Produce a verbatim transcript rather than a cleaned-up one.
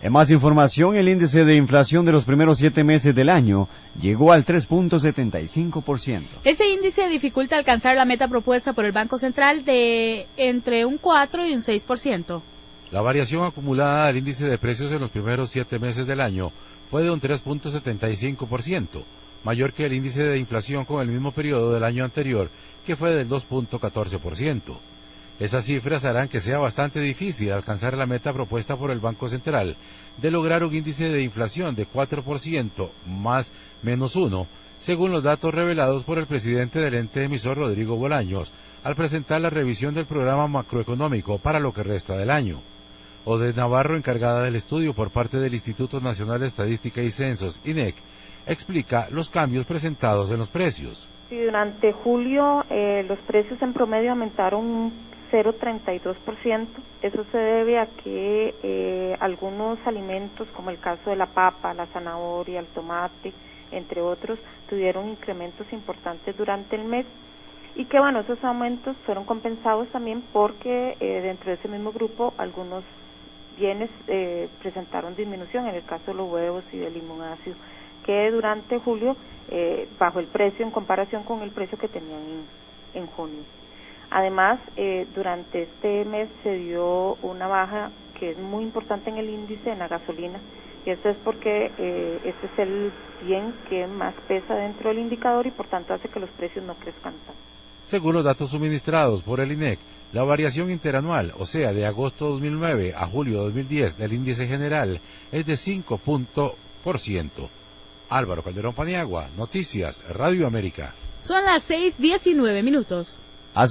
En más información, el índice de inflación de los primeros siete meses del año llegó al tres punto setenta y cinco por ciento. Ese índice dificulta alcanzar la meta propuesta por el Banco Central de entre un cuatro y un seis por ciento. La variación acumulada del índice de precios en los primeros siete meses del año fue de un tres punto setenta y cinco por ciento, mayor que el índice de inflación con el mismo periodo del año anterior, que fue del dos punto catorce por ciento. Esas cifras harán que sea bastante difícil alcanzar la meta propuesta por el Banco Central de lograr un índice de inflación de cuatro por ciento más menos uno, según los datos revelados por el presidente del ente emisor Rodrigo Bolaños, al presentar la revisión del programa macroeconómico para lo que resta del año. Oded Navarro, encargada del estudio por parte del Instituto Nacional de Estadística y Censos, I N E C, explica los cambios presentados en los precios. Sí, durante julio eh, los precios en promedio aumentaron un cero punto treinta y dos por ciento. Eso se debe a que eh, algunos alimentos, como el caso de la papa, la zanahoria, el tomate, entre otros, tuvieron incrementos importantes durante el mes y que, bueno, esos aumentos fueron compensados también porque eh, dentro de ese mismo grupo algunos bienes eh, presentaron disminución, en el caso de los huevos y del limón ácido, que durante julio eh, bajó el precio en comparación con el precio que tenían en, en junio. Además, eh, durante este mes se dio una baja que es muy importante en el índice en la gasolina, y esto es porque eh, este es el bien que más pesa dentro del indicador y por tanto hace que los precios no crezcan tanto. Según los datos suministrados por el I N E C, la variación interanual, o sea, de agosto dos mil nueve a julio dos mil diez del índice general, es de cinco puntos por ciento. Álvaro Calderón Paniagua, Noticias, Radio América. Son las seis diecinueve minutos.